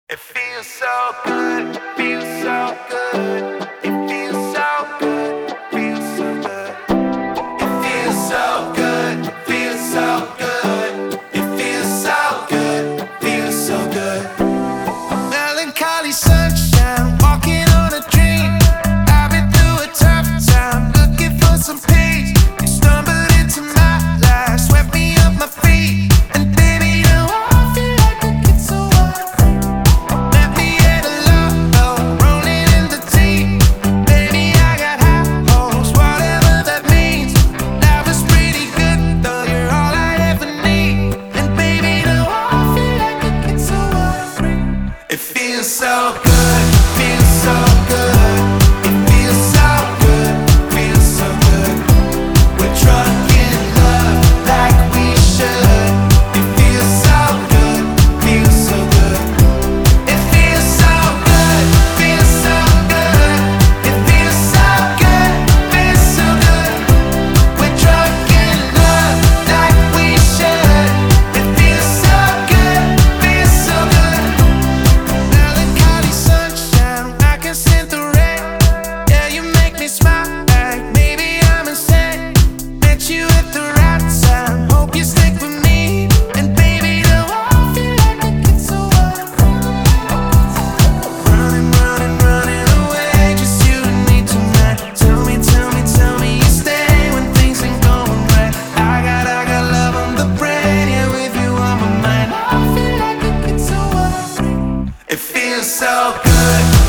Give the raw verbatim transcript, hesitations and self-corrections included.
It feels so good, it feels so good. It feels so good, it feels so good. It feels so good, it feels so good. It feels so good, it feels so good. Melancholy sunshine, walking on a dream. I've been through a tough time, looking for some peace. You stumbled into my life, swept me off my feet. And baby, now I feel like I get so wild. Let me at a low, rolling in the deep. Baby, I got high hopes, whatever that means. Life is pretty good, though you're all I ever need. And baby, now I feel like I get so wild. It feels so good, feels so good. It feels so good, feels so good. We're drunk in love like we should. It feels so good, feels so good. It feels so good, feels so good. It feels so good, feels so good. We're drunk in love like we should. It feels so good, feels so good. Melancholy sunshine, I can stand the rain. Yeah, you make me smile like maybe I'm insane. Met you at the right time, hope you stick with me. And baby, now I feel like I get so wild. Running, running, running away, just you and me tonight. Tell me, tell me, tell me you stay when things ain't going right. I got, I got love on the brain, yeah, with you on my mind. I feel like I get so wild. It feels so good.